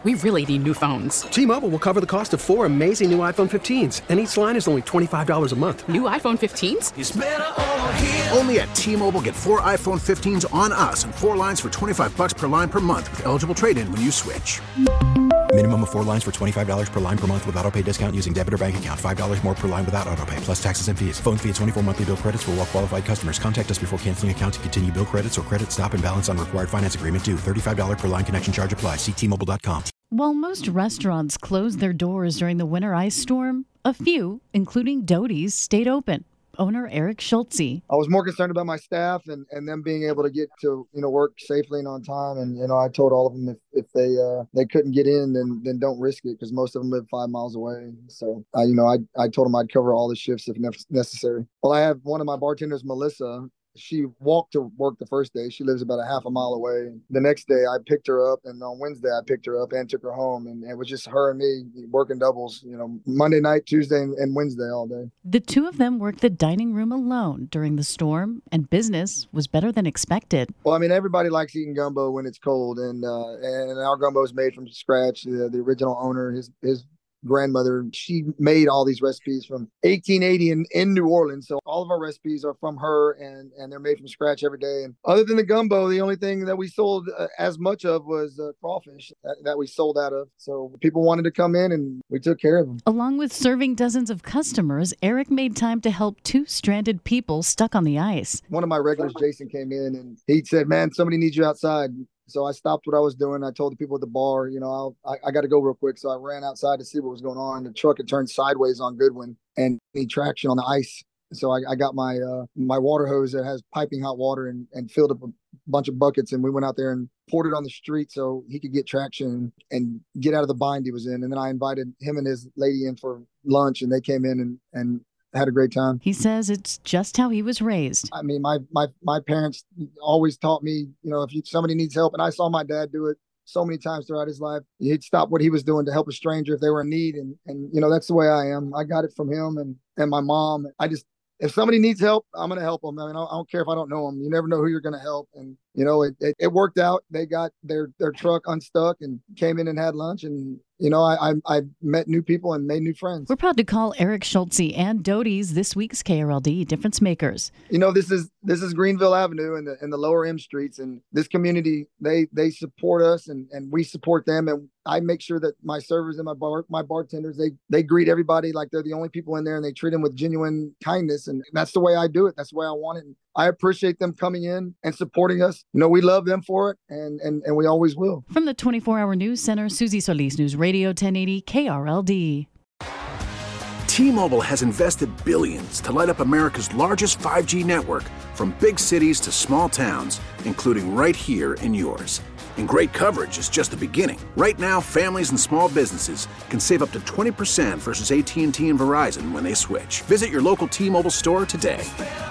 We really need new phones. T-Mobile will cover the cost of 4 amazing new iPhone 15s, and each line is only $25 a month. New iPhone 15s? It's better over here. Only at T-Mobile, get 4 iPhone 15s on us and 4 lines for $25 per line per month with eligible trade-in when you switch. Minimum of 4 lines for $25 per line per month with autopay discount using debit or bank account. $5 more per line without autopay, plus taxes and fees. Phone fee at 24 monthly bill credits for well-qualified customers. Contact us before canceling account to continue bill credits or credit stop and balance on required finance agreement due. $35 per line connection charge applies. See T-Mobile.com. While most restaurants closed their doors during the winter ice storm, a few, including Doty's, stayed open. Owner Eric Schultze. I was more concerned about my staff and them being able to get to, work safely and on time. And, I told all of them if they couldn't get in, then don't risk it, because most of them live 5 miles away. So, I told them I'd cover all the shifts if necessary. Well, I have one of my bartenders, Melissa. She walked to work the first day. She lives about a half a mile away. The next day I picked her up, and on Wednesday I picked her up and took her home. And it was just her and me working doubles, Monday night, Tuesday, and Wednesday all day. The two of them worked the dining room alone during the storm, and business was better than expected. Well, everybody likes eating gumbo when it's cold, and our gumbo is made from scratch. The original owner, his grandmother, she made all these recipes from 1880 in New Orleans. So all of our recipes are from her, and they're made from scratch every day. And other than the gumbo, the only thing that we sold as much of was crawfish that we sold out of. So people wanted to come in, and we took care of them. Along with serving dozens of customers, Eric made time to help 2 stranded people stuck on the ice. One of my regulars, Jason, came in, and he said, "Man, somebody needs you outside." So I stopped what I was doing. I told the people at the bar, I got to go real quick. So I ran outside to see what was going on. The truck had turned sideways on Goodwin and need traction on the ice. So I got my water hose that has piping hot water and filled up a bunch of buckets. And we went out there and poured it on the street so he could get traction and get out of the bind he was in. And then I invited him and his lady in for lunch, and they came in and had a great time. He says it's just how he was raised. My parents always taught me, if somebody needs help, and I saw my dad do it so many times throughout his life. He'd stop what he was doing to help a stranger if they were in need. And that's the way I am. I got it from him and my mom. If somebody needs help, I'm going to help them. I don't care if I don't know them. You never know who you're going to help. And, it worked out. They got their truck unstuck and came in and had lunch. And, I met new people and made new friends. We're proud to call Eric Schultze and Doty's this week's KRLD Difference Makers. This is Greenville Avenue and the lower M streets. And this community, they support us and we support them. And I make sure that my servers and my bartenders, they greet everybody like they're the only people in there, and they treat them with genuine kindness. And that's the way I do it. That's the way I want it. And I appreciate them coming in and supporting us. We love them for it, and we always will. From the 24-Hour News Center, Susie Solis, News Radio 1080 KRLD. T-Mobile has invested billions to light up America's largest 5G network, from big cities to small towns, including right here in yours. And great coverage is just the beginning. Right now, families and small businesses can save up to 20% versus AT&T and Verizon when they switch. Visit your local T-Mobile store today.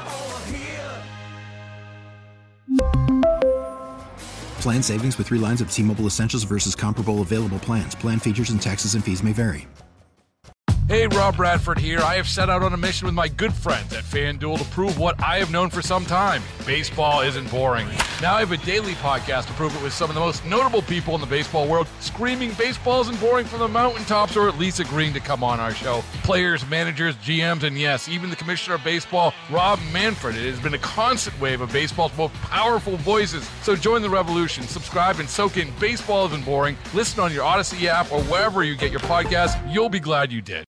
Plan savings with 3 lines of T-Mobile Essentials versus comparable available plans. Plan features and taxes and fees may vary. Hey, Rob Bradford here. I have set out on a mission with my good friends at FanDuel to prove what I have known for some time. Baseball isn't boring. Now I have a daily podcast to prove it with some of the most notable people in the baseball world, screaming baseball isn't boring from the mountaintops, or at least agreeing to come on our show. Players, managers, GMs, and yes, even the commissioner of baseball, Rob Manfred. It has been a constant wave of baseball's most powerful voices. So join the revolution. Subscribe and soak in Baseball Isn't Boring. Listen on your Odyssey app or wherever you get your podcasts. You'll be glad you did.